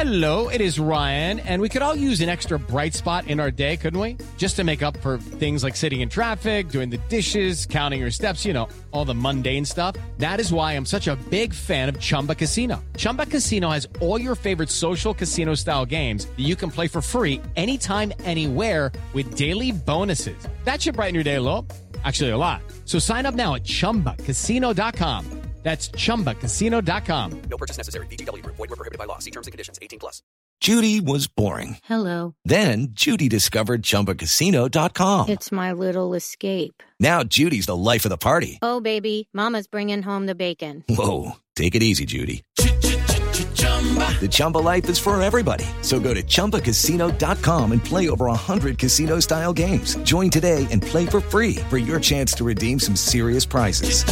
Hello, it is Ryan, and we could all use an extra bright spot in our day, couldn't we? Just to make up for things like sitting in traffic, doing the dishes, counting your steps, all the mundane stuff. That is why I'm such a big fan of Chumba Casino. Chumba Casino has all your favorite social casino-style games that you can play for free anytime, anywhere with daily bonuses. That should brighten your day a little. Actually, a lot. So sign up now at ChumbaCasino.com. That's ChumbaCasino.com. No purchase necessary. VGW Group. Void where prohibited by law. See terms and conditions. 18+. Judy was boring. Hello. Then Judy discovered ChumbaCasino.com. It's my little escape. Now Judy's the life of the party. Oh, baby, mama's bringing home the bacon. Whoa, take it easy, Judy. The Chumba life is for everybody. So go to ChumbaCasino.com and play over 100 casino-style games. Join today and play for free for your chance to redeem some serious prizes.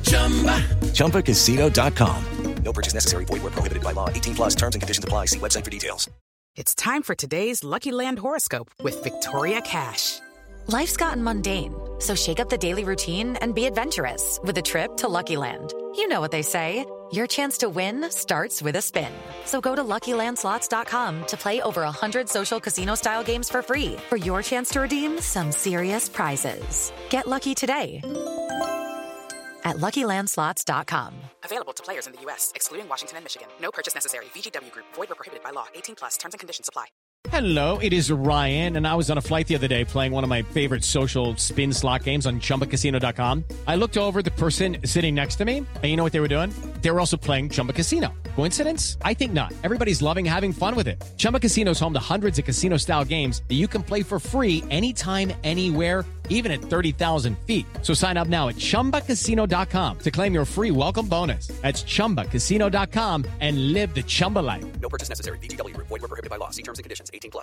ChumbaCasino.com. No purchase necessary. Void where prohibited by law. 18+. Terms and conditions apply. See website for details. It's time for today's Lucky Land horoscope with Victoria Cash. Life's gotten mundane, so shake up the daily routine and be adventurous with a trip to Lucky Land. You know what they say. Your chance to win starts with a spin. So go to LuckyLandSlots.com to play over 100 social casino-style games for free for your chance to redeem some serious prizes. Get lucky today at LuckyLandSlots.com. Available to players in the U.S., excluding Washington and Michigan. No purchase necessary. VGW Group. Void where prohibited by law. 18+. Terms and conditions apply. Hello, it is Ryan, and I was on a flight the other day playing one of my favorite social spin slot games on ChumbaCasino.com. I looked over at the person sitting next to me, and you know what they were doing? They were also playing Chumba Casino. Coincidence? I think not. Everybody's loving having fun with it. Chumba Casino is home to hundreds of casino-style games that you can play for free anytime, anywhere, even at 30,000 feet. So sign up now at ChumbaCasino.com to claim your free welcome bonus. That's ChumbaCasino.com and live the Chumba life. No purchase necessary. VGW Group. Void where prohibited by law. See terms and conditions. 18+.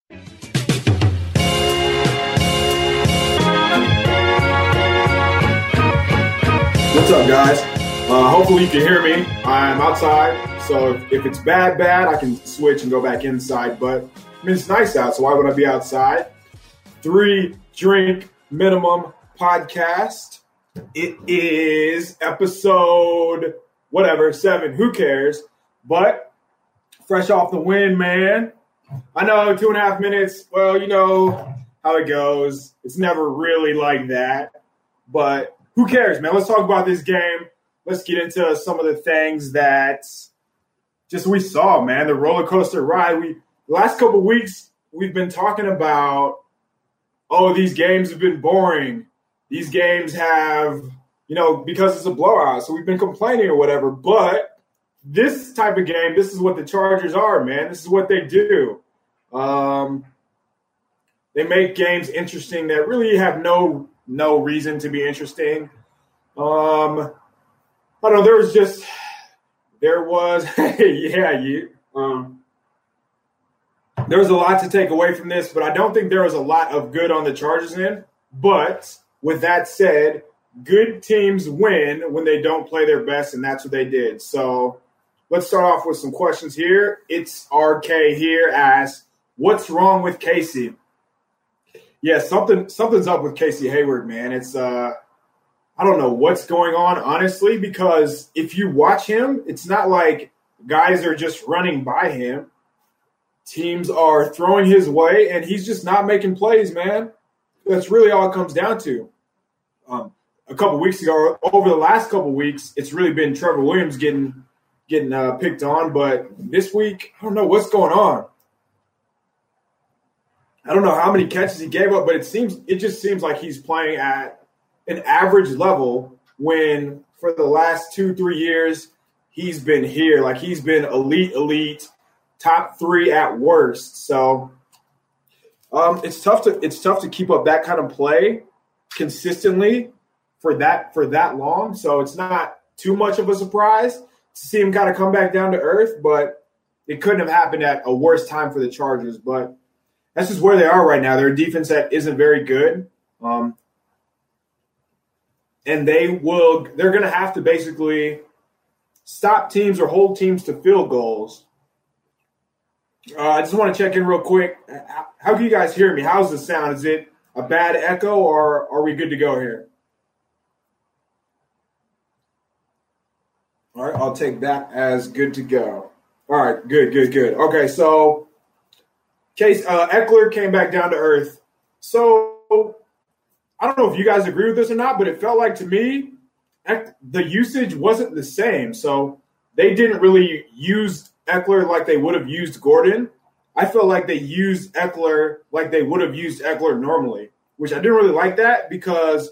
What's up, guys? Hopefully you can hear me. I'm outside, so if it's bad, I can switch and go back inside. But I mean, it's nice out, so why would I be outside? 3 Drink Minimum podcast. It is episode 7. Who cares? But fresh off the win, man. I know 2.5 minutes. Well, you know how it goes. It's never really like that. But who cares, man? Let's talk about this game. Let's get into some of the things that just we saw, man. The roller coaster ride. The last couple of weeks, we've been talking about, these games have been boring. These games have, because it's a blowout. So we've been complaining or whatever. But this type of game, this is what the Chargers are, man. This is what they do. They make games interesting that really have no reason to be interesting. I don't know. There was there was a lot to take away from this, but I don't think there was a lot of good on the Chargers end. But with that said, good teams win when they don't play their best, and that's what they did. So let's start off with some questions here. It's RK here asks, what's wrong with Casey? Yeah, something's up with Casey Hayward, man. It's I don't know what's going on, honestly, because if you watch him, it's not like guys are just running by him. Teams are throwing his way, and he's just not making plays, man. That's really all it comes down to. A couple weeks ago, over the last couple weeks, it's really been Trevor Williams getting picked on. But this week, I don't know what's going on. I don't know how many catches he gave up, but it just seems like he's playing at an average level when for the last 2-3 years he's been here. Like he's been elite, top 3 at worst. So it's tough to keep up that kind of play consistently for that long. So it's not too much of a surprise to see him kind of come back down to earth, but it couldn't have happened at a worse time for the Chargers. But that's just where they are right now. They're a defense that isn't very good. And they're going to have to basically stop teams or hold teams to field goals. I just want to check in real quick. How can you guys hear me? How's the sound? Is it a bad echo or are we good to go here? All right, I'll take that as good to go. All right, good. Okay, so Eckler came back down to earth. So I don't know if you guys agree with this or not, but it felt like to me the usage wasn't the same. So they didn't really use Eckler like they would have used Gordon. I felt like they used Eckler like they would have used Eckler normally, which I didn't really like that because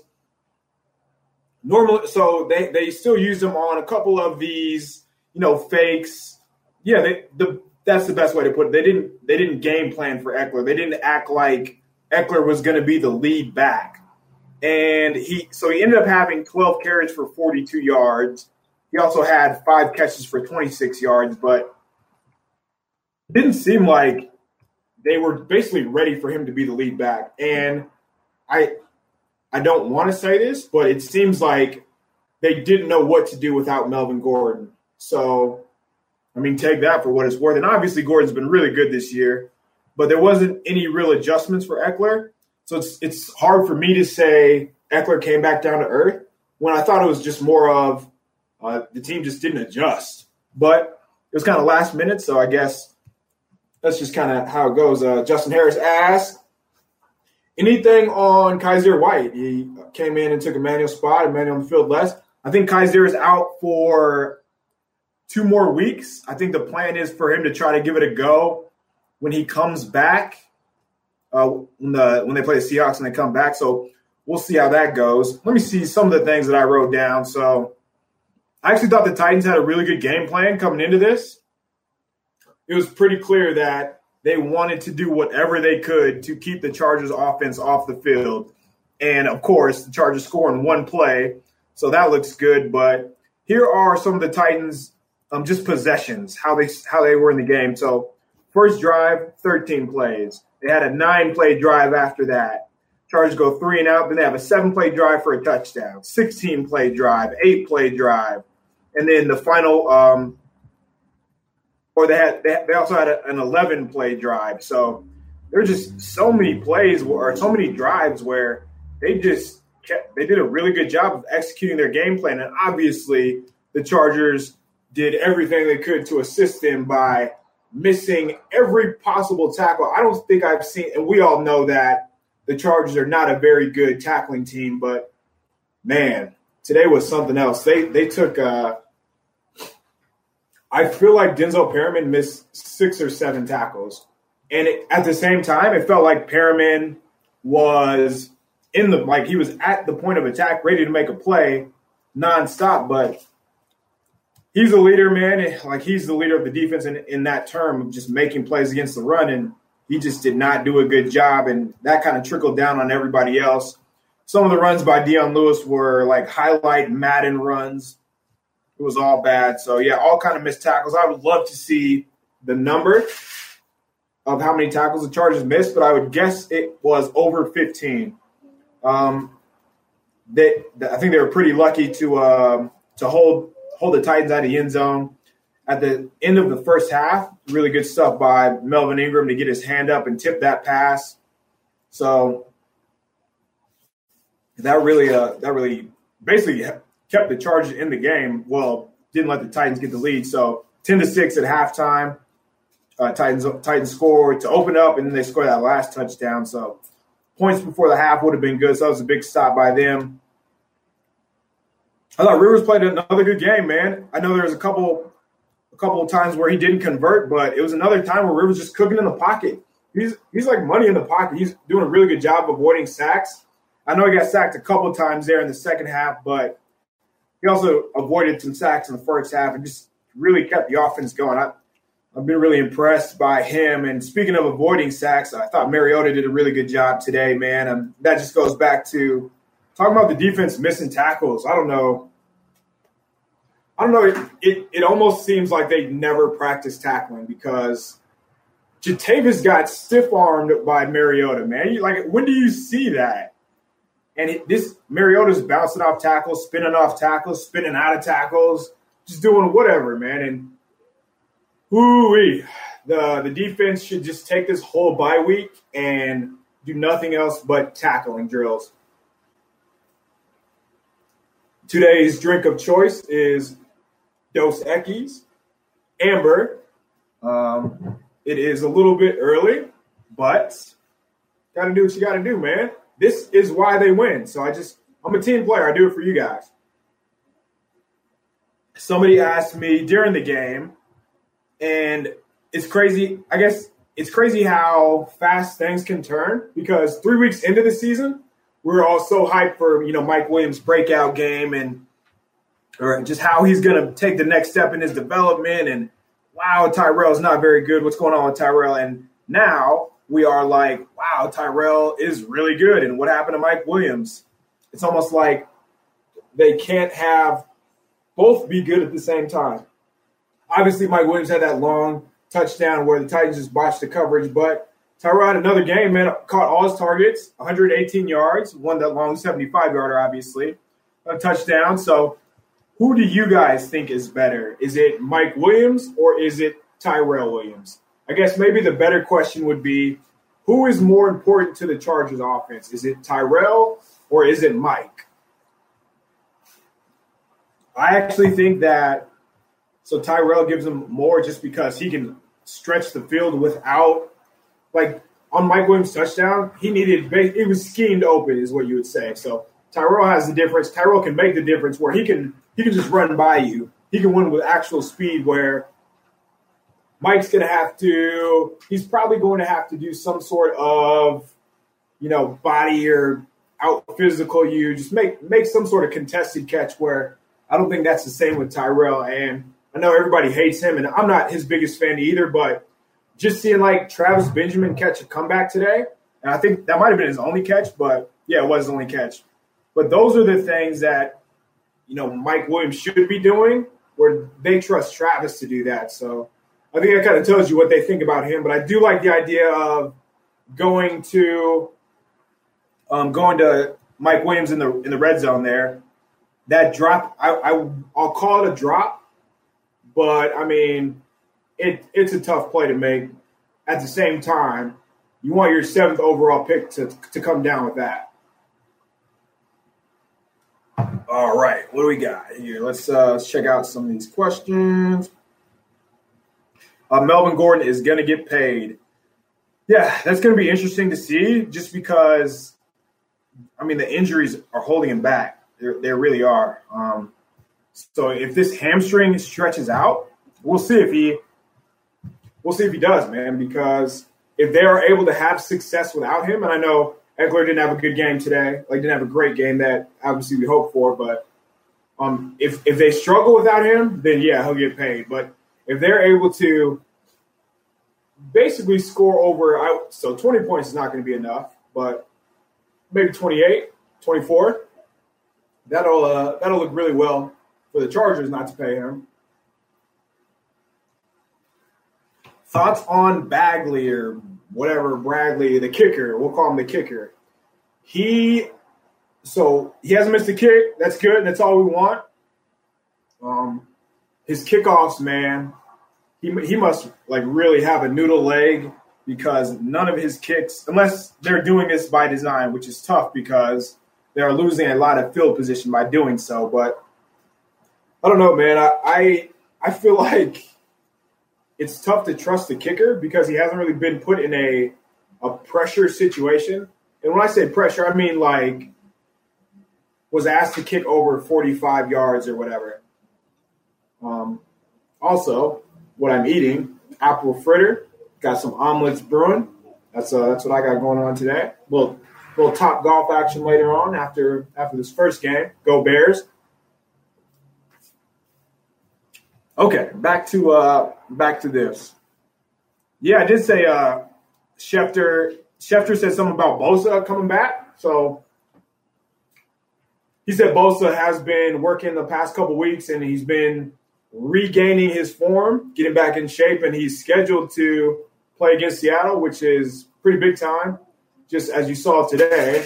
normally, so they still used him on a couple of these, fakes. Yeah, that's the best way to put it. They didn't game plan for Eckler. They didn't act like Eckler was going to be the lead back. And he ended up having 12 carries for 42 yards. He also had 5 catches for 26 yards, but it didn't seem like they were basically ready for him to be the lead back. And I don't want to say this, but it seems like they didn't know what to do without Melvin Gordon. So, take that for what it's worth. And obviously Gordon's been really good this year, but there wasn't any real adjustments for Eckler. So it's hard for me to say Eckler came back down to earth when I thought it was just more of the team just didn't adjust. But it was kind of last minute, so I guess that's just kind of how it goes. Justin Harris asked, anything on Kaiser White? He came in and took Emmanuel's spot. Emmanuel on the field less. I think Kaiser is out for 2 more weeks. I think the plan is for him to try to give it a go when he comes back, when they play the Seahawks and they come back. So we'll see how that goes. Let me see some of the things that I wrote down. So I actually thought the Titans had a really good game plan coming into this. It was pretty clear that they wanted to do whatever they could to keep the Chargers offense off the field. And, of course, the Chargers score in 1 play, so that looks good. But here are some of the Titans' just possessions, how they were in the game. So first drive, 13 plays. They had a 9-play drive after that. Chargers go 3 and out. Then they have a 7-play drive for a touchdown, 16-play drive, 8-play drive. And then the final they also had an 11-play drive. So there's just so many plays or so many drives where they did a really good job of executing their game plan. And obviously the Chargers did everything they could to assist them by missing every possible tackle. I don't think I've seen, and we all know that the Chargers are not a very good tackling team, but man, today was something else. They took I feel like Denzel Perriman missed 6 or 7 tackles. And at the same time, it felt like Perriman was he was at the point of attack, ready to make a play nonstop. But he's a leader, man. Like, he's the leader of the defense in that term of just making plays against the run. And he just did not do a good job. And that kind of trickled down on everybody else. Some of the runs by Dion Lewis were like highlight Madden runs. It was all bad. So, yeah, all kind of missed tackles. I would love to see the number of how many tackles the Chargers missed, but I would guess it was over 15. I think they were pretty lucky to hold the Titans out of the end zone. At the end of the first half, really good stuff by Melvin Ingram to get his hand up and tip that pass. So that really basically kept the Chargers in the game. Well, didn't let the Titans get the lead. So 10-6 at halftime. Titans scored to open up, and then they scored that last touchdown. So points before the half would have been good. So that was a big stop by them. I thought Rivers played another good game, man. I know there was a couple of times where he didn't convert, but it was another time where Rivers just cooking in the pocket. He's like money in the pocket. He's doing a really good job avoiding sacks. I know he got sacked a couple of times there in the second half, but he also avoided some sacks in the first half and just really kept the offense going. I've been really impressed by him. And speaking of avoiding sacks, I thought Mariota did a really good job today, man. That just goes back to talking about the defense missing tackles. I don't know. It almost seems like they never practiced tackling because Jatavis got stiff-armed by Mariota, man. When do you see that? And Mariota's bouncing off tackles, spinning off tackles, spinning out of tackles, just doing whatever, man. And the defense should just take this whole bye week and do nothing else but tackling drills. Today's drink of choice is Dos Equis Amber It is a little bit early, but got to do what you got to do, man. This is why they win. So I'm a team player. I do it for you guys. Somebody asked me during the game, and it's crazy. I guess it's crazy how fast things can turn, because 3 weeks into the season, we're all so hyped for, Mike Williams' breakout game or just how he's going to take the next step in his development. And wow, Tyrell's not very good. What's going on with Tyrell? And now we are like, wow, Tyrell is really good. And what happened to Mike Williams? It's almost like they can't have both be good at the same time. Obviously, Mike Williams had that long touchdown where the Titans just botched the coverage, but Tyrell had another game, man, caught all his targets, 118 yards, won that long 75-yarder, obviously, a touchdown. So who do you guys think is better? Is it Mike Williams or is it Tyrell Williams? I guess maybe the better question would be, who is more important to the Chargers offense? Is it Tyrell or is it Mike? I actually think that Tyrell gives him more just because he can stretch the field without, like on Mike Williams' touchdown, it was schemed open is what you would say. So Tyrell has the difference. Tyrell can make the difference where he can just run by you. He can win with actual speed, where Mike's he's probably going to have to do some sort of, body or out physical you, just make some sort of contested catch, where I don't think that's the same with Tyrell. And I know everybody hates him, and I'm not his biggest fan either, but just seeing like Travis Benjamin catch a comeback today, and I think that might have been his only catch, but yeah, it was his only catch. But those are the things that, Mike Williams should be doing, where they trust Travis to do that. So I think that kind of tells you what they think about him. But I do like the idea of going to Mike Williams in the red zone there. That drop, I'll call it a drop, but I mean, it's a tough play to make. At the same time, you want your 7th overall pick to come down with that. All right, what do we got here? Let's check out some of these questions. Melvin Gordon is going to get paid. Yeah, that's going to be interesting to see, just because, I mean, the injuries are holding him back. They really are. So if this hamstring stretches out, we'll see if he does, man. Because if they are able to have success without him, and I know Eckler didn't have a good game today, didn't have a great game that obviously we hope for, but if they struggle without him, then yeah, he'll get paid. But if they're able to basically score over, so 20 points is not going to be enough, but maybe 28, 24. That'll look really well for the Chargers not to pay him. Thoughts on Bagley or whatever, Bradley, the kicker. We'll call him the kicker. He hasn't missed a kick. That's good. That's all we want. His kickoffs, man, he must really have a noodle leg, because none of his kicks, unless they're doing this by design, which is tough because they are losing a lot of field position by doing so. But I don't know, man. I feel like it's tough to trust the kicker because he hasn't really been put in a pressure situation. And when I say pressure, I mean was asked to kick over 45 yards or whatever. Also, what I'm eating, apple fritter, got some omelets brewing. That's what I got going on today. Little Top Golf action later on after this first game. Go Bears. Okay, back to this. Yeah, I did say Schefter said something about Bosa coming back. So he said Bosa has been working the past couple weeks, and he's been regaining his form, getting back in shape, and he's scheduled to play against Seattle, which is pretty big time. Just as you saw today,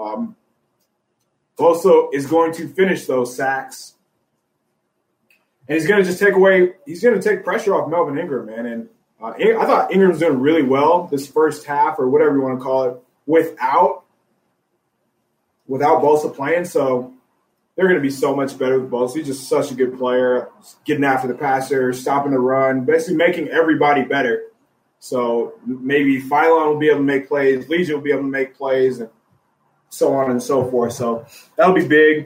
Bosa is going to finish those sacks. And he's going to take pressure off Melvin Ingram, man. And I thought Ingram was doing really well this first half, or whatever you want to call it, without Bosa playing. So they're going to be so much better with balls. He's just such a good player, getting after the passer, stopping the run, basically making everybody better. So maybe Phylon will be able to make plays, Legion will be able to make plays, and so on and so forth. So that'll be big.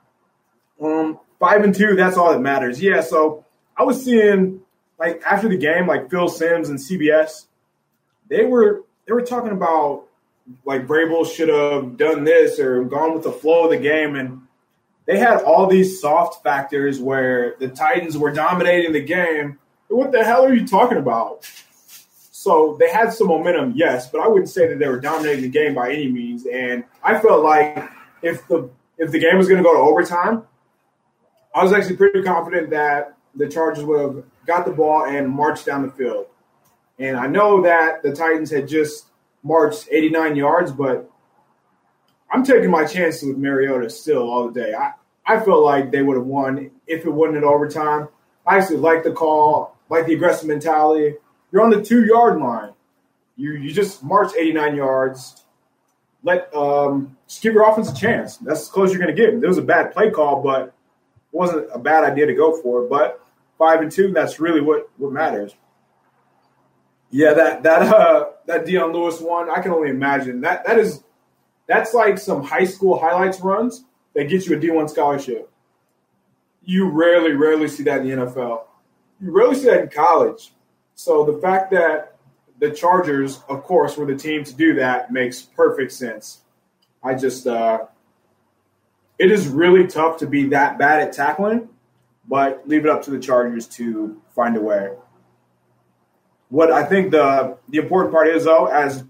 5-2, that's all that matters. Yeah, so I was seeing, like, after the game, like Phil Simms and CBS, they were talking about, like, Vrabel should have done this or gone with the flow of the game, and they had all these soft factors where the Titans were dominating the game. What the hell are you talking about? So they had some momentum, yes, but I wouldn't say that they were dominating the game by any means. And I felt like if the game was going to go to overtime, I was actually pretty confident that the Chargers would have got the ball and marched down the field. And I know that the Titans had just marched 89 yards, but I'm taking my chances with Mariota still all the day. I feel like they would have won if it wasn't in overtime. I actually like the call, like the aggressive mentality. You're on the 2-yard line. You just march 89 yards. Just give your offense a chance. That's as close as you're going to get. It was a bad play call, but it wasn't a bad idea to go for it. But 5-2, that's really what matters. Yeah, that Dion Lewis one, I can only imagine. That's like some high school highlights runs that get you a D1 scholarship. You rarely see that in the NFL. You rarely see that in college. So the fact that the Chargers, of course, were the team to do that makes perfect sense. I just it is really tough to be that bad at tackling, but leave it up to the Chargers to find a way. What I think the important part is, though, as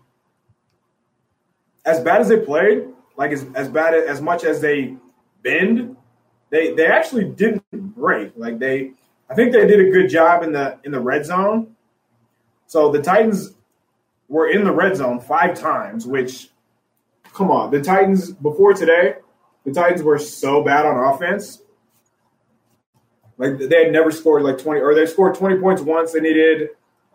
bad as they played, like as much as they bend, they actually didn't break. Like I think they did a good job in the red zone. So the Titans were in the red zone 5 times, which, come on, the Titans before today, the Titans were so bad on offense. Like they had never scored like 20, or they scored 20 points once. They needed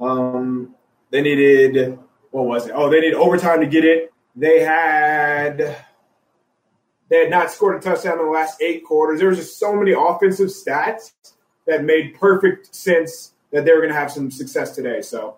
what was it? Oh, they needed overtime to get it. They had not scored a touchdown in the last 8 quarters. There was just so many offensive stats that made perfect sense that they were going to have some success today. So,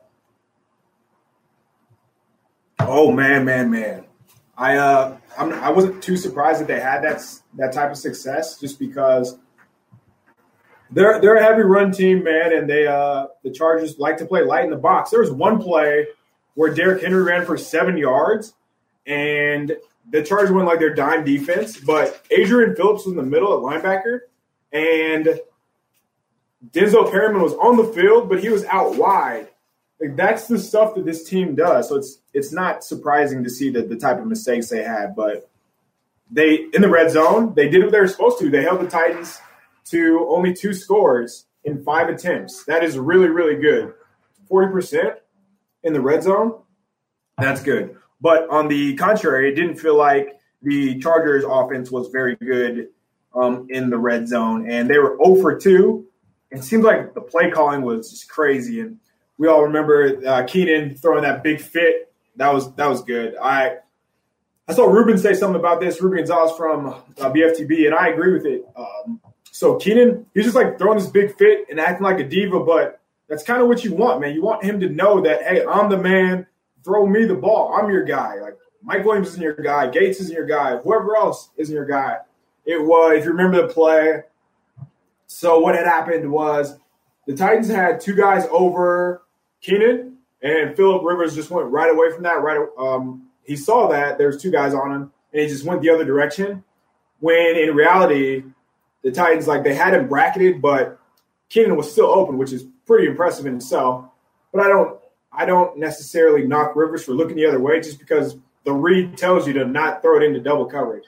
oh man, I wasn't too surprised that they had that type of success, just because they're a heavy run team, man, and the Chargers like to play light in the box. There was one play where Derrick Henry ran for 7 yards, and the Chargers went like their dime defense, but Adrian Phillips was in the middle at linebacker, and Denzel Perryman was on the field, but he was out wide. Like, that's the stuff that this team does. So it's not surprising to see the type of mistakes they had. But in the red zone, they did what they were supposed to. They held the Titans to only 2 scores in 5 attempts. That is really, really good. 40% in the red zone, that's good. But on the contrary, it didn't feel like the Chargers offense was very good in the red zone. And they were 0 for 2. It seems like the play calling was just crazy, and we all remember Keenan throwing that big fit. That was good. I saw Ruben say something about this. Ruben Gonzalez from BFTB, and I agree with it. So Keenan, he's just like throwing this big fit and acting like a diva, but that's kind of what you want, man. You want him to know that, hey, I'm the man. Throw me the ball. I'm your guy. Like Mike Williams isn't your guy. Gates isn't your guy. Whoever else isn't your guy. It was, if you remember the play. So what had happened was the Titans had 2 guys over Keenan, and Phillip Rivers just went right away from that. He saw that there's 2 guys on him, and he just went the other direction. When in reality, the Titans, like, they had him bracketed, but Keenan was still open, which is pretty impressive in itself. But I don't necessarily knock Rivers for looking the other way, just because the read tells you to not throw it into double coverage.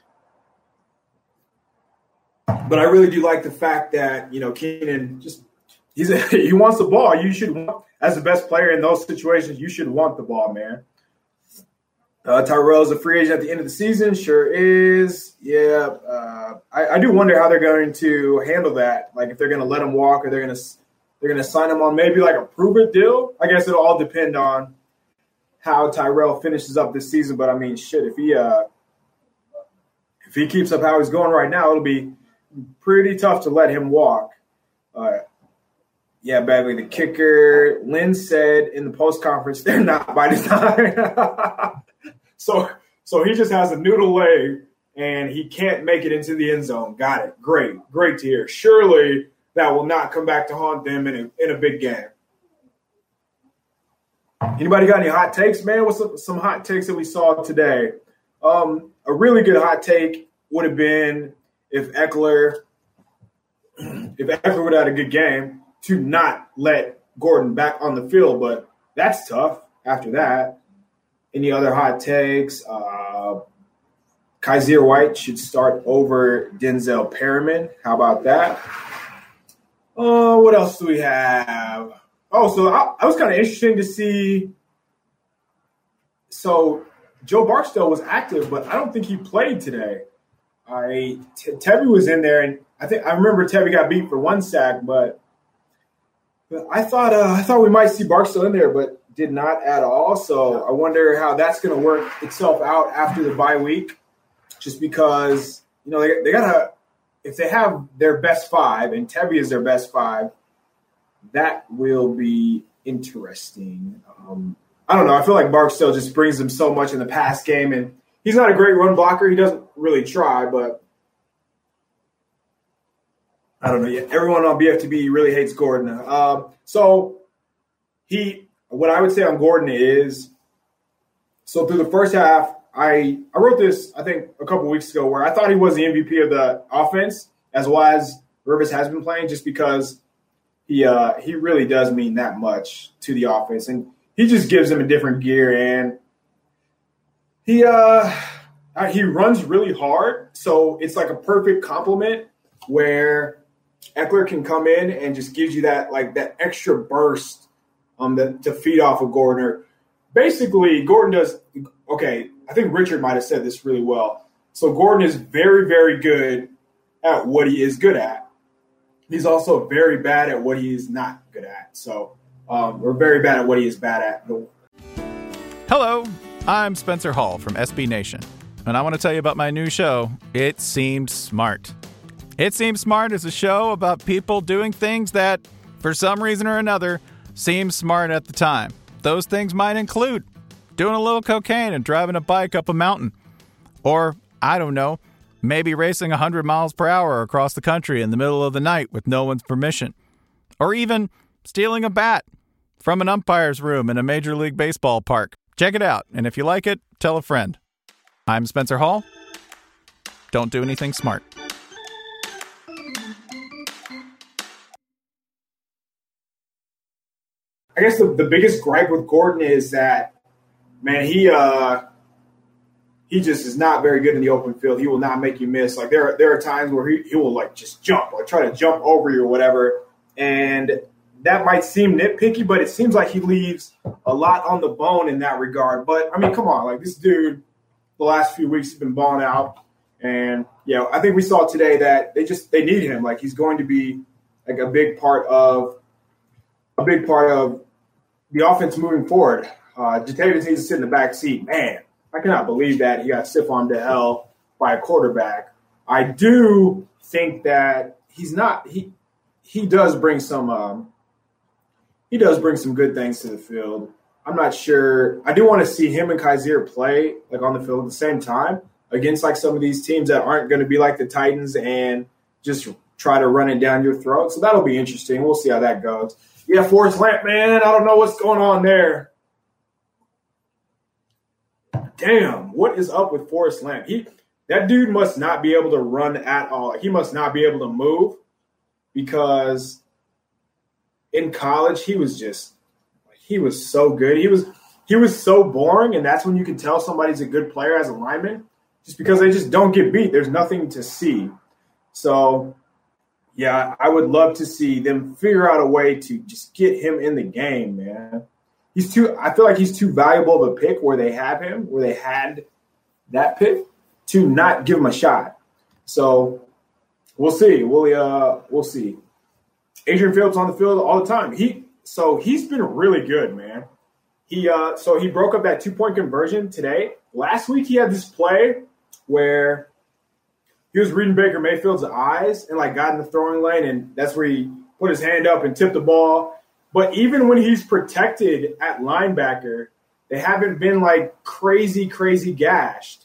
But I really do like the fact that, Keenan he wants the ball. You should want, as the best player in those situations, you should want the ball, man. Tyrell's a free agent at the end of the season. Sure is. Yeah. I do wonder how they're going to handle that. Like, if they're going to let him walk, or they're going to sign him on maybe like a prove-it deal. I guess it'll all depend on how Tyrell finishes up this season. But I mean, shit, if he keeps up how he's going right now, it'll be pretty tough to let him walk. Yeah, Bagley, the kicker. Lynn said in the post conference they're not by design. So he just has a noodle leg and he can't make it into the end zone. Got it. Great to hear. Surely that will not come back to haunt them in a big game. Anybody got any hot takes, man? What's some hot takes that we saw today? A really good hot take would have been if Eckler would have had a good game to not let Gordon back on the field, but that's tough after that. Any other hot takes? Kyzir White should start over Denzel Perryman. How about that? What else do we have? Oh, so I was kind of interesting to see. So Joe Barksdale was active, but I don't think he played today. Tevy was in there, and I remember Tevy got beat for one sack, but I thought we might see Barksdale in there, but did not at all. So I wonder how that's going to work itself out after the bye week. Just because they gotta, if they have their best five and Tevy is their best five, that will be interesting. I don't know. I feel like Barksdale just brings them so much in the pass game, and he's not a great run blocker. He doesn't really try, but I don't know. Everyone on BFTB really hates Gordon. So what I would say on Gordon is, so through the first half, I wrote this, I think, a couple weeks ago where I thought he was the MVP of the offense as well as Rivers has been playing, just because he really does mean that much to the offense. And he just gives them a different gear, and he runs really hard. So it's like a perfect complement where Eckler can come in and just gives you that extra burst to feed off of Gordon. Or basically, Gordon does – okay, I think Richard might have said this really well. So Gordon is very, very good at what he is good at. He's also very bad at what he is not good at. So we're very bad at what he is bad at. Hello, I'm Spencer Hall from SB Nation, and I want to tell you about my new show, It Seemed Smart. It Seems Smart is a show about people doing things that, for some reason or another, seem smart at the time. Those things might include doing a little cocaine and driving a bike up a mountain. Or, I don't know, maybe racing 100 miles per hour across the country in the middle of the night with no one's permission. Or even stealing a bat from an umpire's room in a Major League Baseball park. Check it out, and if you like it, tell a friend. I'm Spencer Hall. Don't do anything smart. I guess the biggest gripe with Gordon is that, man, he just is not very good in the open field. He will not make you miss. Like there are times where he will just jump, try to jump over you or whatever. And that might seem nitpicky, but it seems like he leaves a lot on the bone in that regard. But I mean, come on, this dude, the last few weeks has been balling out. And I think we saw today that they need him. He's going to be a big part of the offense moving forward. Jatavius needs to sit in the back seat. Man, I cannot believe that he got stiff-armed to hell by a quarterback. I do think that he's not. He does bring some. He does bring some good things to the field. I'm not sure. I do want to see him and Kyzir play on the field at the same time against some of these teams that aren't going to be like the Titans and just try to run it down your throat. So that'll be interesting. We'll see how that goes. Yeah, Forrest Lamp, man, I don't know what's going on there. Damn, what is up with Forrest Lamp? That dude must not be able to run at all. He must not be able to move, because in college he was so good. He was so boring, and that's when you can tell somebody's a good player as a lineman, just because they just don't get beat. There's nothing to see. So yeah, I would love to see them figure out a way to just get him in the game, man. I feel like he's too valuable of a pick where they had that pick to not give him a shot. So we'll see. We'll see. Adrian Phillips on the field all the time. He's been really good, man. He broke up that 2-point conversion today. Last week he had this play where he was reading Baker Mayfield's eyes and like got in the throwing lane, and that's where he put his hand up and tipped the ball. But even when he's protected at linebacker, they haven't been like crazy gashed.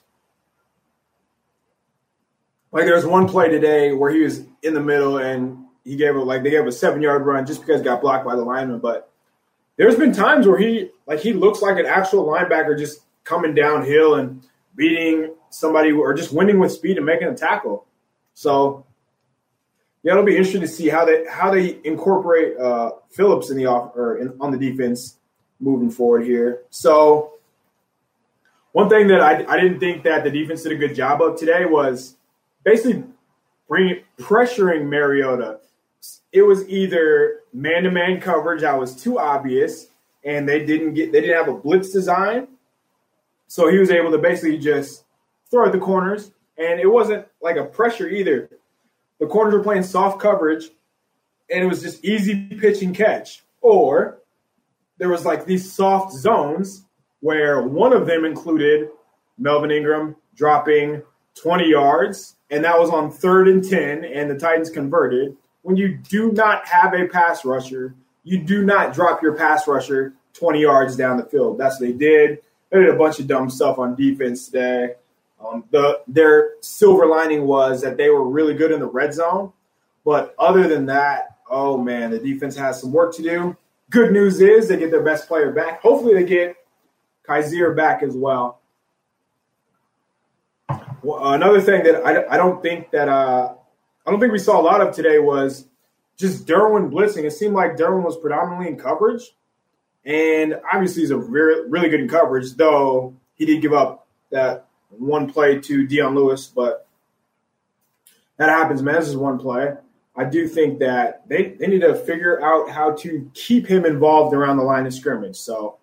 Like there's one play today where he was in the middle and they gave a 7-yard run just because he got blocked by the lineman. But there's been times where he looks like an actual linebacker just coming downhill and beating somebody or just winning with speed and making a tackle. So yeah, it'll be interesting to see how they incorporate Phillips on the defense moving forward here. So one thing that I didn't think that the defense did a good job of today was basically pressuring Mariota. It was either man-to-man coverage that was too obvious, and they didn't have a blitz design, so he was able to basically just throw at the corners, and it wasn't like a pressure either. The corners were playing soft coverage, and it was just easy pitch and catch. Or there was like these soft zones where one of them included Melvin Ingram dropping 20 yards, and that was on 3rd and 10, and the Titans converted. When you do not have a pass rusher, you do not drop your pass rusher 20 yards down the field. That's what they did. They did a bunch of dumb stuff on defense today. Their silver lining was that they were really good in the red zone. But other than that, oh, man, the defense has some work to do. Good news is they get their best player back. Hopefully they get Kaiser back as well. Another thing that I don't think we saw a lot of today was just Derwin blitzing. It seemed like Derwin was predominantly in coverage, and obviously he's really good in coverage, though he did give up that one play to Dion Lewis, but that happens, man. This is one play. I do think that they need to figure out how to keep him involved around the line of scrimmage. So,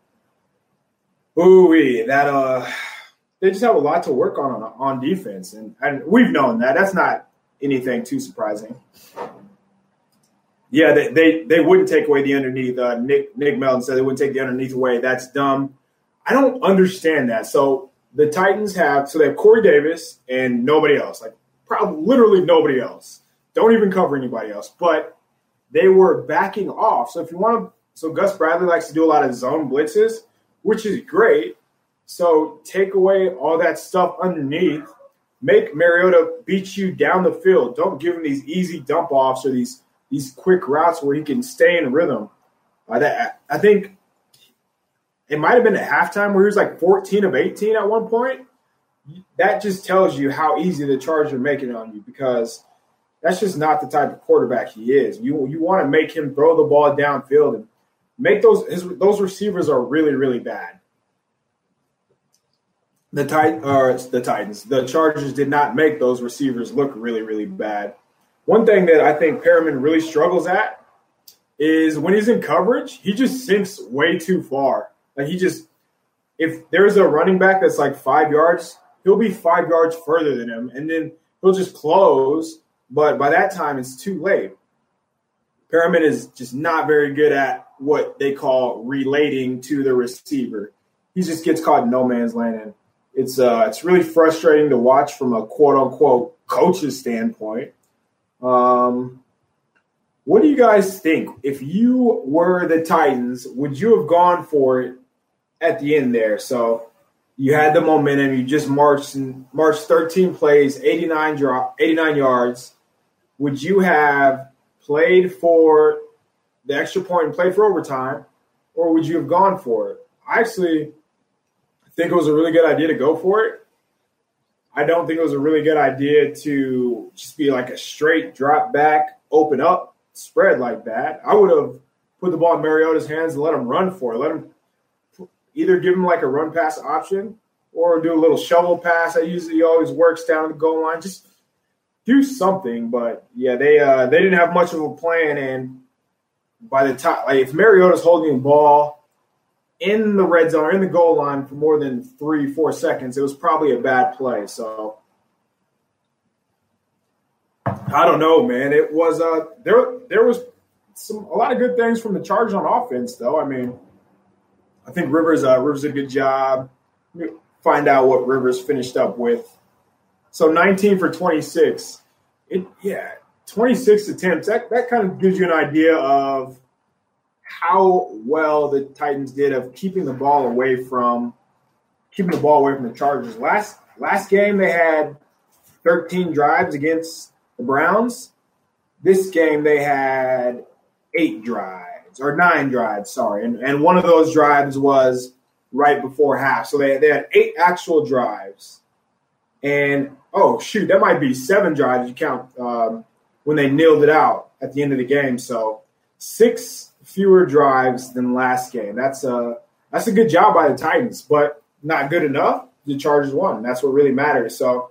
they just have a lot to work on defense, and we've known that. That's not anything too surprising. Yeah, they wouldn't take away the underneath. Nick Melton said they wouldn't take the underneath away. That's dumb. I don't understand that. So the Titans they have Corey Davis and nobody else, like probably literally nobody else. Don't even cover anybody else. But they were backing off. So Gus Bradley likes to do a lot of zone blitzes, which is great. So take away all that stuff underneath. Make Mariota beat you down the field. Don't give him these easy dump offs or these quick routes where he can stay in rhythm. I think it might have been at halftime where he was like 14 of 18 at one point. That just tells you how easy the Chargers are making it on you, because that's just not the type of quarterback he is. You want to make him throw the ball downfield and make those receivers are really, really bad. The Chargers did not make those receivers look really, really bad. One thing that I think Perriman really struggles at is when he's in coverage, he just sinks way too far. Like if there's a running back that's like 5 yards, he'll be 5 yards further than him, and then he'll just close. But by that time, it's too late. Perriman is just not very good at what they call relating to the receiver. He just gets caught in no man's land, and it's really frustrating to watch from a quote-unquote coach's standpoint. What do you guys think? If you were the Titans, would you have gone for it at the end there? So you had the momentum. You just marched 13 plays, 89 yards. Would you have played for the extra point and played for overtime, or would you have gone for it? I actually think it was a really good idea to go for it. I don't think it was a really good idea to just be like a straight drop back, open up spread like that. I would have put the ball in Mariota's hands and let him run for it. Let him either give him like a run pass option or do a little shovel pass that usually always works down the goal line. Just do something. But yeah, they didn't have much of a plan. And by the time, like, if Mariota's holding the ball in the red zone or in the goal line for more than 3-4 seconds, it was probably a bad play. So I don't know, man. It was there was a lot of good things from the Chargers on offense, though. I mean, I think Rivers did a good job. Let me find out what Rivers finished up with So 19 for 26. 26 attempts. That kind of gives you an idea of how well the Titans did of keeping the ball away from the Chargers. Last game they had 13 drives against the Browns. This game they had 9 drives, sorry. And one of those drives was right before half. So they had 8 actual drives. And, that might be 7 drives you count when they nailed it out at the end of the game. So 6 fewer drives than last game. That's a good job by the Titans, but not good enough. The Chargers won. That's what really matters. So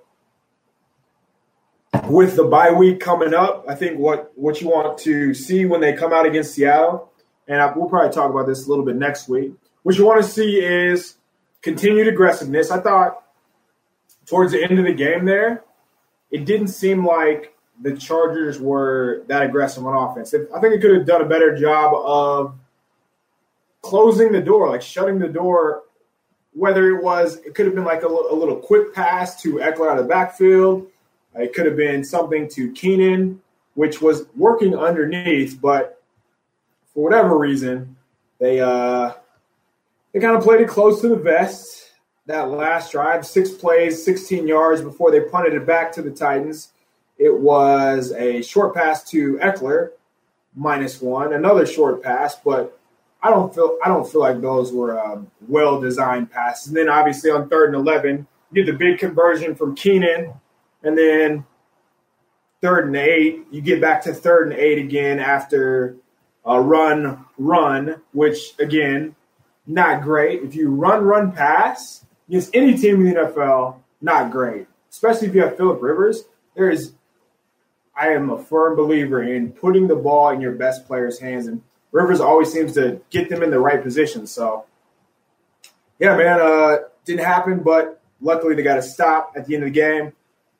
with the bye week coming up, I think what you want to see when they come out against Seattle, and we'll probably talk about this a little bit next week, what you want to see is continued aggressiveness. I thought towards the end of the game there, it didn't seem like the Chargers were that aggressive on offense. I think they could have done a better job of closing the door, like shutting the door, whether it could have been like a little quick pass to Eckler out of the backfield. It could have been something to Keenan, which was working underneath, but for whatever reason, they kind of played it close to the vest. That last drive, 6 plays, 16 yards before they punted it back to the Titans. It was a short pass to Eckler, -1, another short pass, but I don't feel like those were well-designed passes. And then obviously on 3rd and 11, you get the big conversion from Keenan, and then 3rd and 8, you get back to 3rd and 8 again after a run, which again, not great. If you run, pass against any team in the NFL, not great. Especially if you have Phillip Rivers. I am a firm believer in putting the ball in your best player's hands, and Rivers always seems to get them in the right position. So, yeah, man, didn't happen, but luckily they got a stop at the end of the game.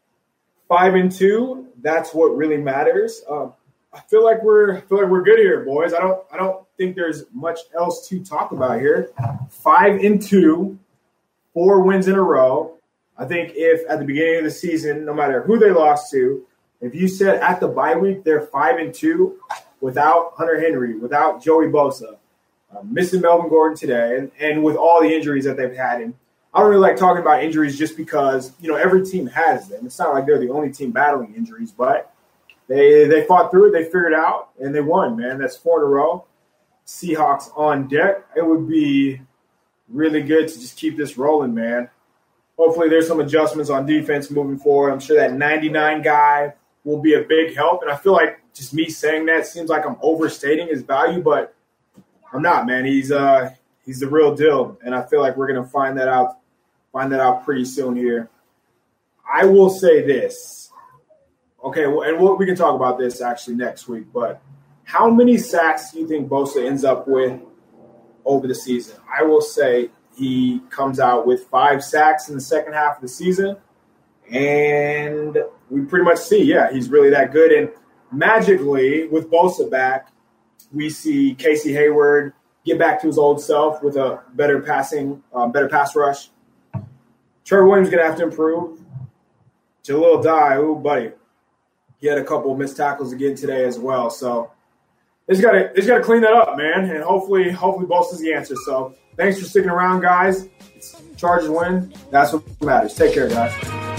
5-2, that's what really matters. I feel like we're good here, boys. I don't think there's much else to talk about here. 5-2, 4 wins in a row. I think if at the beginning of the season, no matter who they lost to, if you said at the bye week they're 5-2 without Hunter Henry, without Joey Bosa, missing Melvin Gordon today, and with all the injuries that they've had, and I don't really like talking about injuries just because every team has them. It's not like they're the only team battling injuries, but they fought through it, they figured it out, and they won. Man, that's 4 in a row. Seahawks on deck. It would be really good to just keep this rolling, man. Hopefully there's some adjustments on defense moving forward. I'm sure that 99 guy will be a big help. And I feel like just me saying that seems like I'm overstating his value, but I'm not, man. He's the real deal. And I feel like we're going to find that out pretty soon here. I will say this. Okay, and we can talk about this actually next week, but how many sacks do you think Bosa ends up with over the season? I will say he comes out with 5 sacks in the second half of the season, and we pretty much see, he's really that good. And magically, with Bosa back, we see Casey Hayward get back to his old self with a better pass rush. Trevor Williams going to have to improve. Jalil Dye, buddy, he had a couple of missed tackles again today as well. So they just got to clean that up, man, and hopefully Bosa's the answer. So thanks for sticking around, guys. Chargers win. That's what matters. Take care, guys.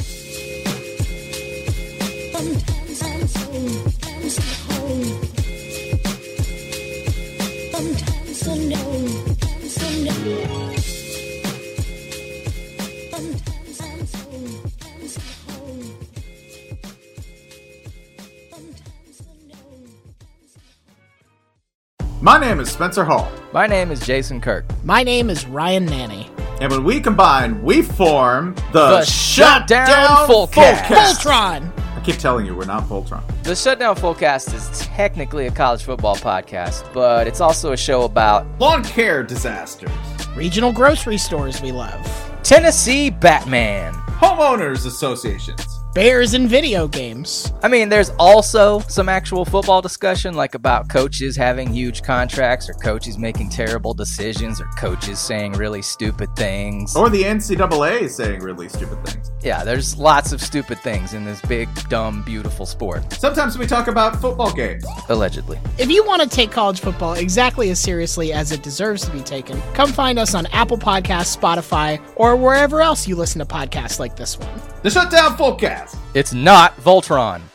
My name is Spencer Hall. My name is Jason Kirk. My name is Ryan Nanny. And when we combine, we form the Shutdown Fullcast. Voltron. I keep telling you, we're not Voltron. The Shutdown Fullcast is technically a college football podcast, but it's also a show about lawn care disasters, regional grocery stores we love, Tennessee Batman, homeowners associations, bears in video games. I mean, there's also some actual football discussion, like about coaches having huge contracts, or coaches making terrible decisions, or coaches saying really stupid things. Or the NCAA saying really stupid things. Yeah, there's lots of stupid things in this big, dumb, beautiful sport. Sometimes we talk about football games. Allegedly. If you want to take college football exactly as seriously as it deserves to be taken, come find us on Apple Podcasts, Spotify, or wherever else you listen to podcasts like this one. The Shutdown Fullcast. It's not Voltron.